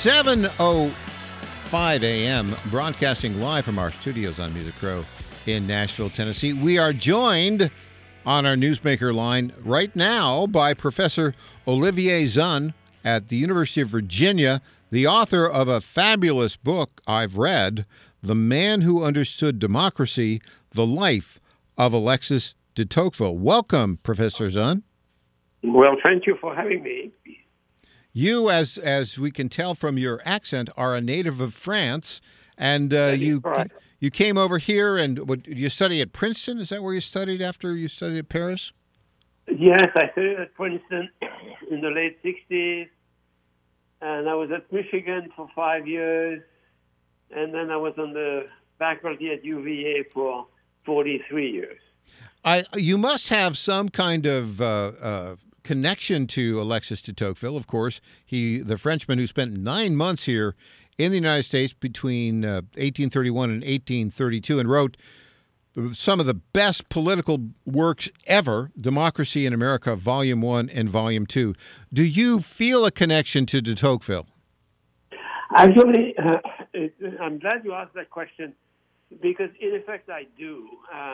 7:05 a.m., broadcasting live from our studios on Music Row in Nashville, Tennessee. We are joined on our Newsmaker line right now by Professor Olivier Zahn at the University of Virginia, the author of a fabulous book I've read, The Man Who Understood Democracy, The Life of Alexis de Tocqueville. Welcome, Professor Zahn. Well, thank you for having me. You, as we can tell from your accent, are a native of France, and you came over here and you study at Princeton? Is that where you studied after you studied at Paris? Yes, I studied at Princeton in the late 60s, and I was at Michigan for 5 years, and then I was on the faculty at UVA for 43 years. You must have some kind of connection to Alexis de Tocqueville, of course. The Frenchman who spent 9 months here in the United States between 1831 and 1832 and wrote some of the best political works ever, Democracy in America, Volume 1 and Volume 2. Do you feel a connection to de Tocqueville? Actually, I'm glad you asked that question because, in effect, I do.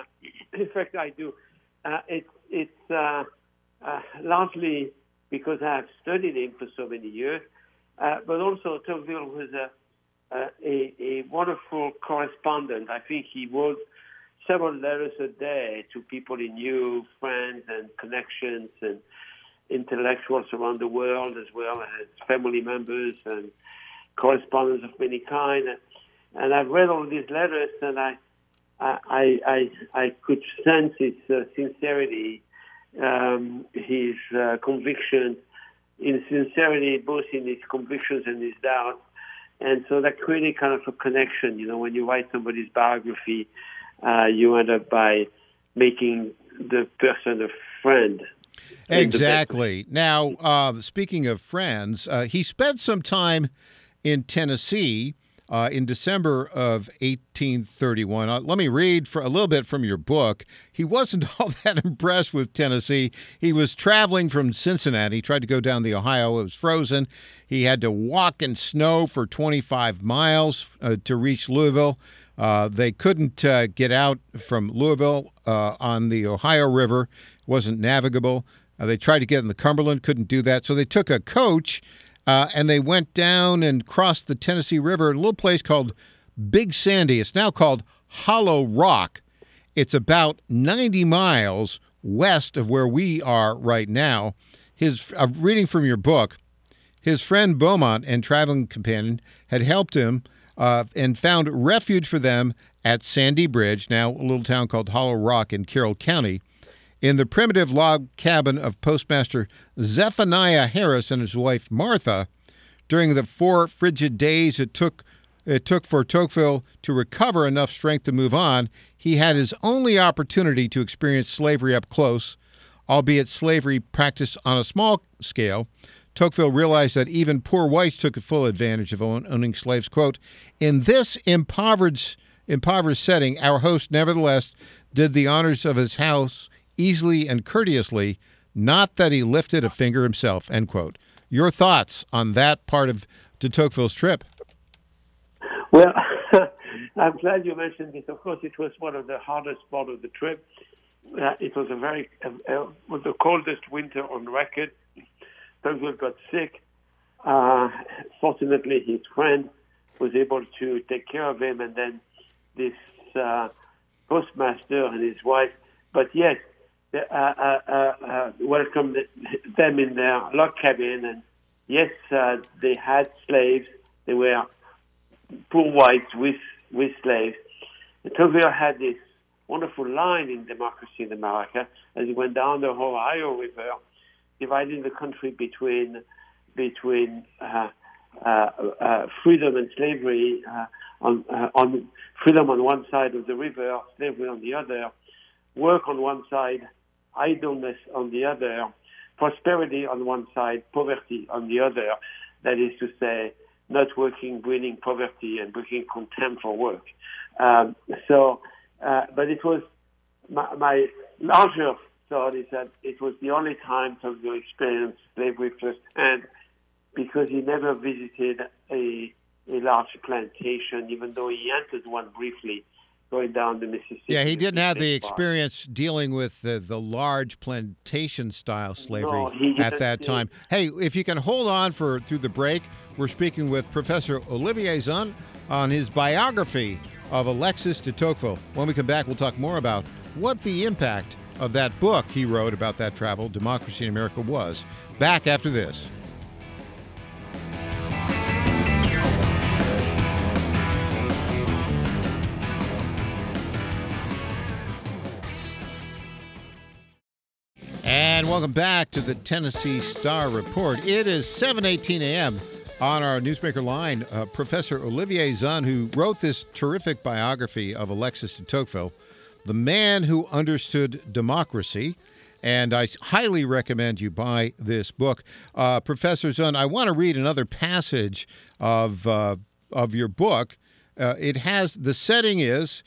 It's largely because I have studied him for so many years, but also Tocqueville was a wonderful correspondent. I think he wrote several letters a day to people he knew, friends and connections and intellectuals around the world, as well as family members and correspondence of many kinds. And I've read all these letters, and I could sense his sincerity, his conviction, in sincerity, both in his convictions and his doubts. And so that created kind of a connection. You know, when you write somebody's biography, you end up by making the person a friend. Exactly. Now, speaking of friends, he spent some time in Tennessee in December of 1831. Let me read for a little bit from your book. He wasn't all that impressed with Tennessee. He was traveling from Cincinnati. He tried to go down the Ohio. It was frozen. He had to walk in snow for 25 miles to reach Louisville. They couldn't get out from Louisville on the Ohio River. It wasn't navigable. They tried to get in the Cumberland, couldn't do that. So they took a coach and they went down and crossed the Tennessee River in a little place called Big Sandy. It's now called Hollow Rock. It's about 90 miles west of where we are right now. Reading from your book, his friend Beaumont and traveling companion had helped him and found refuge for them at Sandy Bridge, now a little town called Hollow Rock in Carroll County, in the primitive log cabin of Postmaster Zephaniah Harris and his wife Martha. During the 4 frigid days it took for Tocqueville to recover enough strength to move on, he had his only opportunity to experience slavery up close, albeit slavery practiced on a small scale. Tocqueville realized that even poor whites took full advantage of owning slaves. Quote, "In this impoverished setting, our host nevertheless did the honors of his house easily and courteously, not that he lifted a finger himself," end quote. Your thoughts on that part of de Tocqueville's trip? Well, I'm glad you mentioned this. Of course, it was one of the hardest part of the trip. It was was the coldest winter on record. Tocqueville got sick. Fortunately, his friend was able to take care of him, and then this postmaster and his wife. But yes, welcomed them in their log cabin, and yes, they had slaves. They were poor whites with slaves. And Tocqueville had this wonderful line in Democracy in America as he went down the Ohio River, dividing the country between freedom and slavery, on freedom on one side of the river, slavery on the other, work on one side, idleness on the other, prosperity on one side, poverty on the other. That is to say, not working, breeding poverty, and bringing contempt for work. But it was my larger thought is that it was the only time Tocqueville experienced slavery firsthand, because he never visited a large plantation, even though he entered one briefly going down the Mississippi. Yeah, he didn't have the experience dealing with the large plantation-style slavery at that time. Hey, if you can hold on through the break, we're speaking with Professor Olivier Zahn on his biography of Alexis de Tocqueville. When we come back, we'll talk more about what the impact of that book he wrote about that travel, Democracy in America, was. Back after this. And welcome back to the Tennessee Star Report. It is 7:18 a.m. On our newsmaker line, Professor Olivier Zahn, who wrote this terrific biography of Alexis de Tocqueville, the man who understood democracy. And I highly recommend you buy this book. Professor Zahn, I want to read another passage of your book. It has, the setting is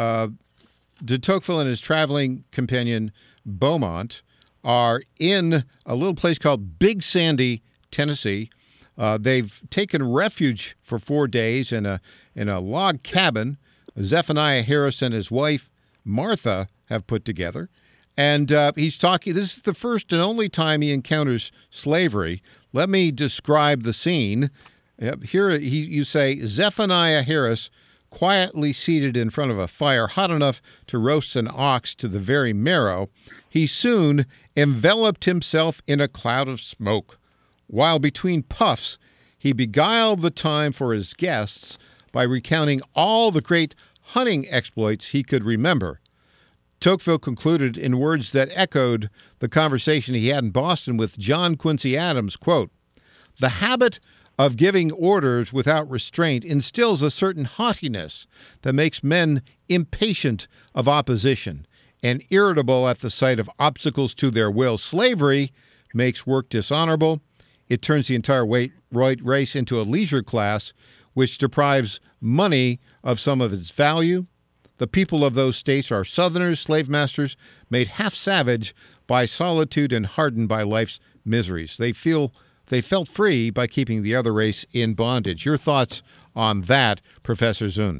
de Tocqueville and his traveling companion Beaumont are in a little place called Big Sandy, Tennessee. They've taken refuge for 4 days in a log cabin Zephaniah Harris and his wife Martha have put together. And he's talking, this is the first and only time he encounters slavery. Let me describe the scene. Here you say, Zephaniah Harris, quietly seated in front of a fire hot enough to roast an ox to the very marrow, he soon enveloped himself in a cloud of smoke. While between puffs, he beguiled the time for his guests by recounting all the great hunting exploits he could remember. Tocqueville concluded in words that echoed the conversation he had in Boston with John Quincy Adams, quote, "The habit of giving orders without restraint instills a certain haughtiness that makes men impatient of opposition and irritable at the sight of obstacles to their will. Slavery makes work dishonorable. It turns the entire race into a leisure class, which deprives money of some of its value. The people of those states are Southerners, slave masters, made half savage by solitude and hardened by life's miseries. They felt free by keeping the other race in bondage." Your thoughts on that, Professor Zahn?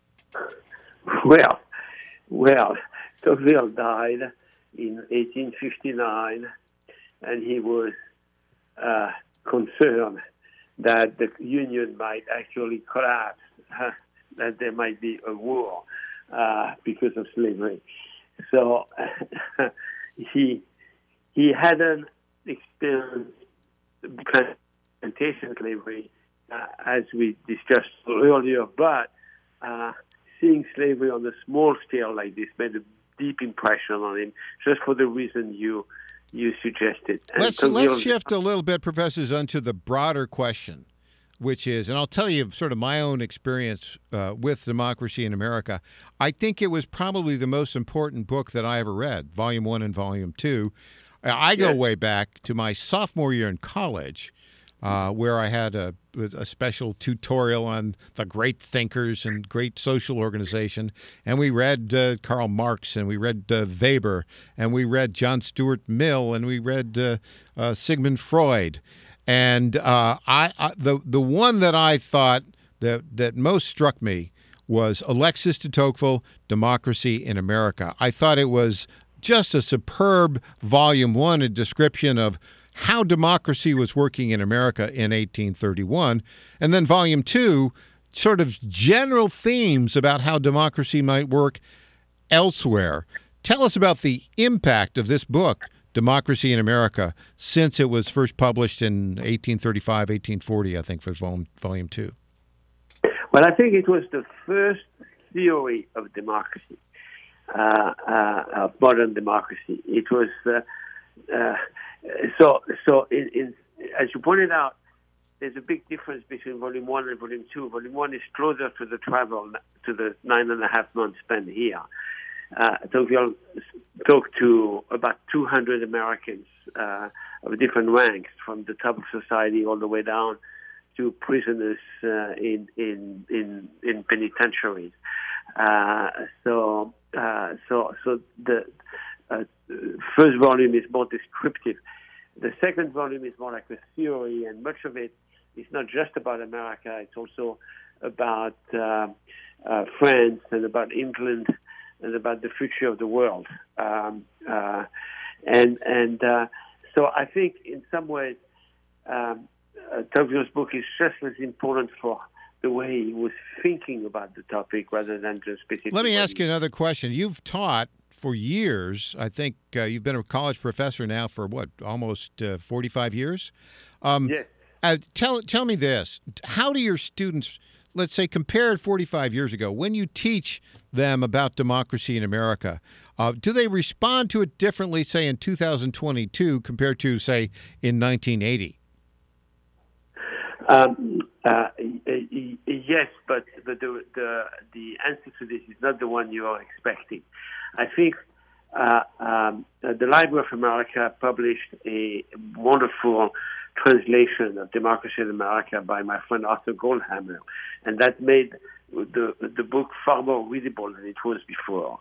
Well, Tocqueville died in 1859, and he was concerned that the Union might actually collapse, that there might be a war because of slavery. So he hadn't experienced plantation slavery, as we discussed earlier, but seeing slavery on a small scale like this made a deep impression on him, just for the reason you suggested. Let's shift a little bit, Professor Zahn, to the broader question, which is, and I'll tell you sort of my own experience with Democracy in America. I think it was probably the most important book that I ever read, Volume 1 and Volume 2. I go way back to my sophomore year in college, where I had a special tutorial on the great thinkers and great social organization. And we read Karl Marx, and we read Weber, and we read John Stuart Mill, and we read Sigmund Freud. And the one that I thought that most struck me was Alexis de Tocqueville, Democracy in America. I thought it was just a superb Volume 1, a description of how democracy was working in America in 1831. And then Volume 2, sort of general themes about how democracy might work elsewhere. Tell us about the impact of this book, Democracy in America, since it was first published in 1835, 1840, I think, for Volume 2. Well, I think it was the first theory of democracy, of modern democracy. It was as you pointed out, there's a big difference between Volume 1 and Volume 2. Volume 1 is closer to the travel, to the 9.5 months spent here. Tocqueville talked to about 200 Americans of different ranks, from the top of society all the way down to prisoners in penitentiaries. So the first volume is more descriptive. The second volume is more like a theory, and much of it is not just about America. It's also about France and about England and about the future of the world. So I think in some ways, Tocqueville's book is just as important for the way he was thinking about the topic rather than just specifically. Let me ask you another question. You've taught for years. I think you've been a college professor now for almost 45 years? Yes. Tell me this. How do your students, let's say, compared 45 years ago, when you teach them about democracy in America, do they respond to it differently, say, in 2022 compared to, say, in 1980? Yes, but the answer to this is not the one you are expecting. I think the Library of America published a wonderful translation of Democracy in America by my friend Arthur Goldhammer, and that made the book far more readable than it was before.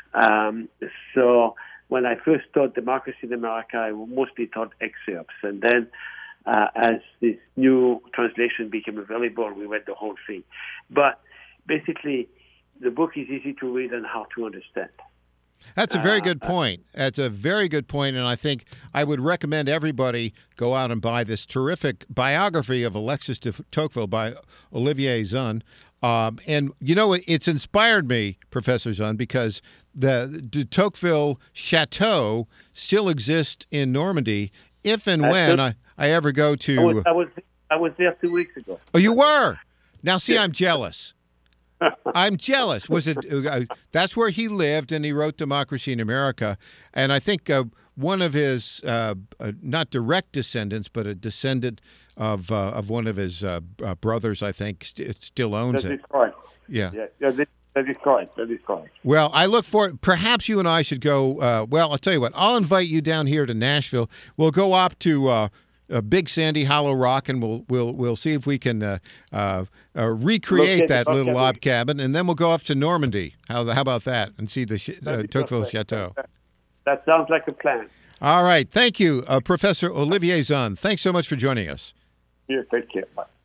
So when I first taught Democracy in America, I mostly taught excerpts, and then as this new translation became available, we read the whole thing. But basically, the book is easy to read and hard to understand. That's a very good point. That's a very good point, and I think I would recommend everybody go out and buy this terrific biography of Alexis de Tocqueville by Olivier Zahn. And, you know, it's inspired me, Professor Zahn, because the de Tocqueville Chateau still exists in Normandy. If and when I ever go to... I was there 2 weeks ago. Oh, you were? Now, see, I'm jealous. I'm jealous. Was it? That's where he lived, and he wrote Democracy in America. And I think one of his, not direct descendants, but a descendant of one of his brothers, I think, still owns it. That is correct. Yeah. That is correct. That is correct. Well, I look forward. Perhaps you and I should go. Well, I'll tell you what. I'll invite you down here to Nashville. We'll go up to Big Sandy Hollow Rock, and we'll see if we can recreate that little log cabin, and then we'll go up to Normandy. How about that? And see the Tocqueville Chateau. That sounds like a plan. All right. Thank you, Professor Olivier Zahn. Thanks so much for joining us. Yeah, take care. Bye.